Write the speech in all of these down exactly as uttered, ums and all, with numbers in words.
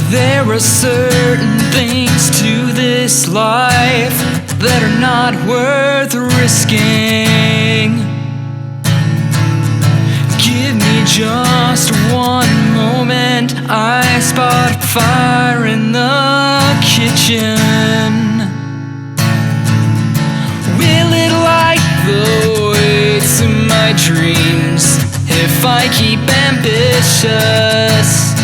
There are certain things to this life that are not worth risking. Give me just one moment. I spot fire in the kitchen. Will it light the way to my dreams if I keep ambitious?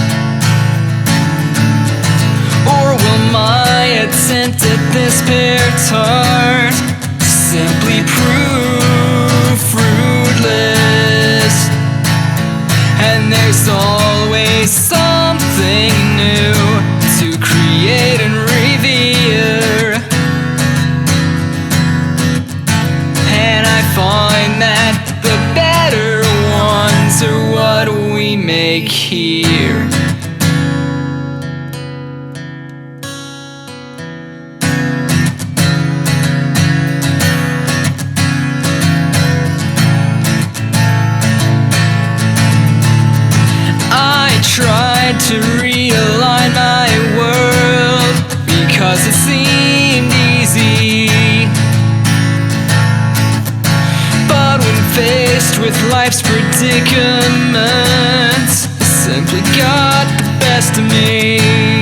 Or will my attempt at this pear tart simply prove fruitless? And there's always something new to create and revere. And I find that the better ones are what we make here. Tried to realign my world because it seemed easy. But when faced with life's predicaments, it simply got the best of me.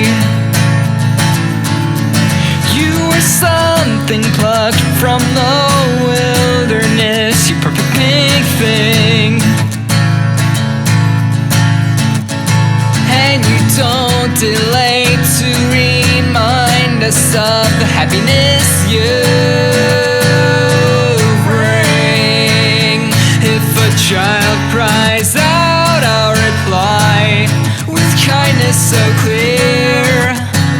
You were something plucked from the wilderness, you perfect pink thing. And you don't delay to remind us of the happiness you bring. If a child cries out, I'll reply with kindness so clear.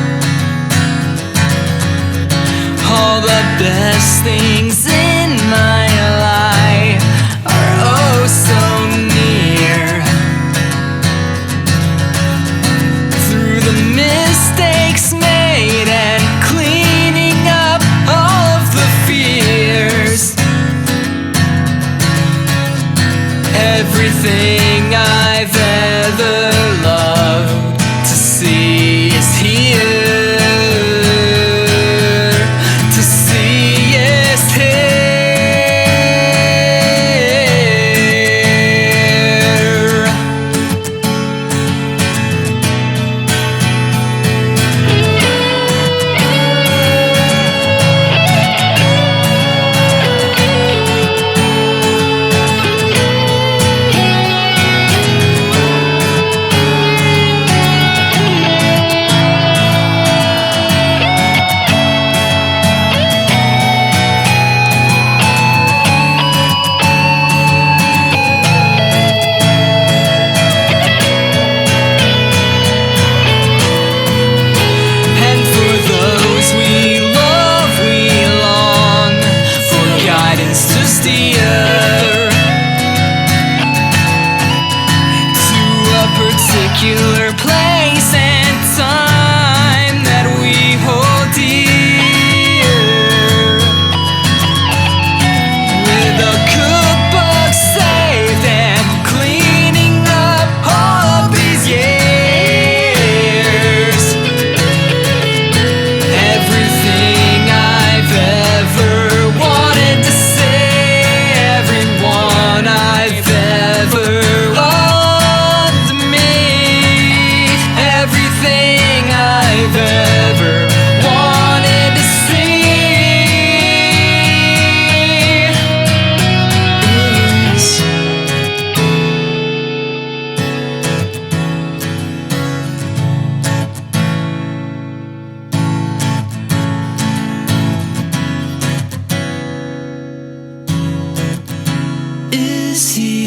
All the best things in my life are oh so near. Mistakes made and cleaning up all of the fears. Everything I've ever loved to see is here. To see is here. Particular place and time that we hold dear. With a cookbook saved and cleaning up all of these years. Everything I've ever wanted to say, everyone I've ever I've ever wanted to see is, is here.